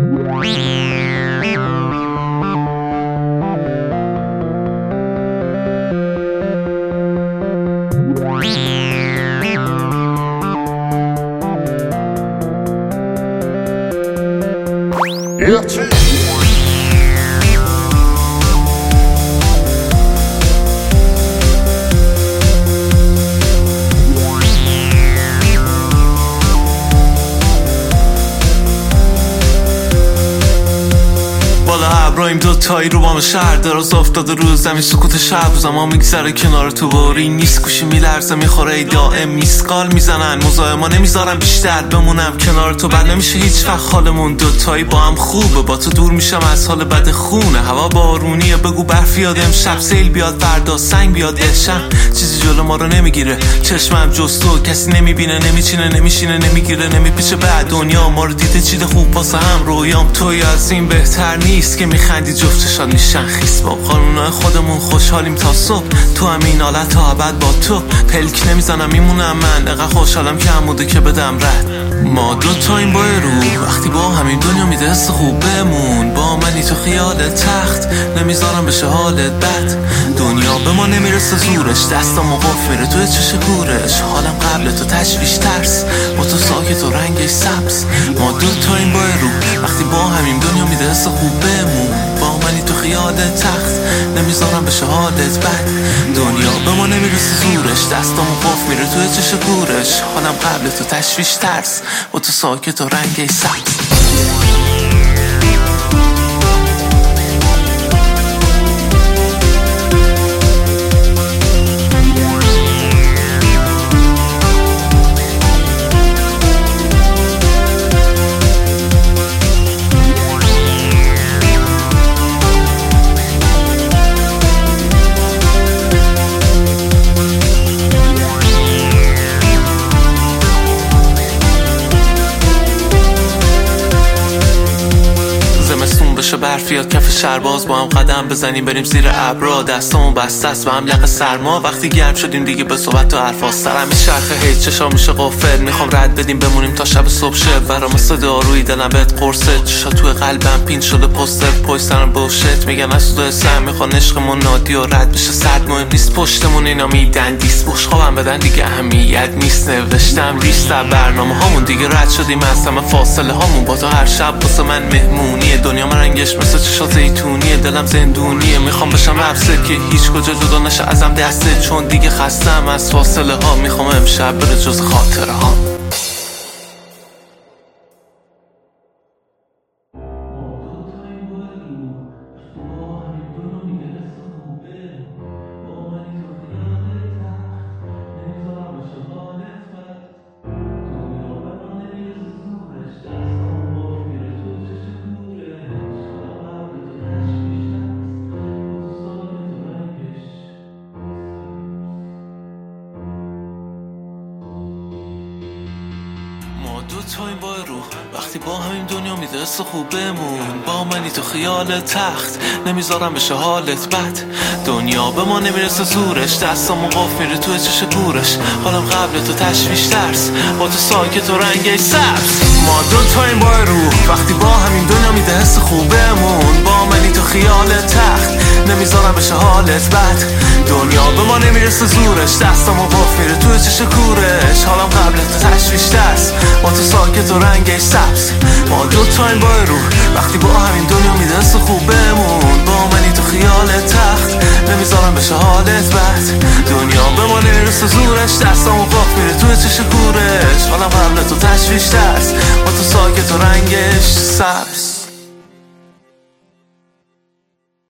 ابراهیم دوتایی رو بام شهر دراز افتاده رو زمین سکوت شب زمان میگذره کنار تو باری نیست گوشی میلرزه میخوره ای دائم میسکال میزنن مزاحما نمیذارم بیشتر بمونم کنار تو بد نمیشه هیچ وقت حالمون دوتایی با هم خوبه با تو دور میشم از حال بد خونه هوا بارونیه بگو برف یاد امشب سیل بیاد فردا سنگ بیاد دلشم چیزی جلو ما رو نمیگیره چشمم جز تو کسی نمیبینه نمیچینه نمیشینه نمیگیره نمیپیچه بعد دنیا ما رو دیده چیده خوب واسه هم رویام توی از این بهتر نیست که میخندی جفتشان میشن خیس با قانونای خودمون خوشحالیم تا صبح تو همین حالت تا ابد با تو پلک نمیزنم میمونم من اقا خوشحالم که عموده که بدم رد ما دوتاییم با رو وقتی با همین دنیا میده حس خوب بمون با منی تو خیال تخت نمیذارم بشه حالت بد دنیا به ما نمیرسه زورش دستم مقاف میره توی چش گورش حالم قبل تو تشویش ترس با تو ساکت و رنگش سبز ما دوتاییم با رو وقتی با همین دنیا میده حس خوب بمون با منی تو خیال تخت نمیذارم بشه حالت بد دنیا به ما نمیرسه زورش دستم مقاف میره توی چش گورش حالم قبل تو تشویش ترس با تو ساکت و رنگش سبز برف یا کف شرباز با هم قدم بزنیم بریم زیر ابرا دستامون بسته است به هم یق سرما وقتی گرم شدیم دیگه به صحبت و حرفا سرم میچرخه هی چشام میشه غافل میخوام رد بدیم بمونیم تا شب صبح شه برام صدا آروی دلم بهت قرصه چشا توی قلبم پین شده پوستر پشت سرم بوشت میگن از تو سر میخوان عشقمون نادی و رد بشه سرد مهم نیست پشتمون اینا میدن دیست بشخوابم بدن دیگه اهمیت نیست نوشتم لیست برنامه هامون دیگه رد شدیم از همه فاصله هامون با تو هر شب واسه من مهمونیه دنیا من رنگش مثل چشا زیتونیه دلم زندونیه میخوام بشم حبسه که هیچ کجا جدا نشه ازم دسته چون دیگه خستم از فاصله ها میخوام امشب بره جز خاطره ها دوتاییم با رو وقتی با همین دنیا میده حس خوب بمون با منی تو خیال تخت نمیذارم بشه حالت بد دنیا به ما نمیرسه زورش دستم مقاف میره توی چش گورش حالم قبل تو تشویش ترس با تو ساکت و رنگش سبز ما دوتاییم با رو وقتی با همین دنیا میده حس خوب بمون با منی تو خیال تخت نمیذارم بشه حالت بد دنیا به ما نمیرسه زورش دستم مقاف میره توی چش گورش حالم قبل تو تشویش ترس با تو ساکت و رنگش سبز ما دوتاییم با رو وقتی با همین دنیا میده حس خوب بمون با منی تو خیال تخت نمیذارم بشه حالت بد دنیا به ما نمیرسه زورش دستم مقاف میره توی چش گورش حالم قبل تو تشویش ترس با تو ساکت و رنگش سبز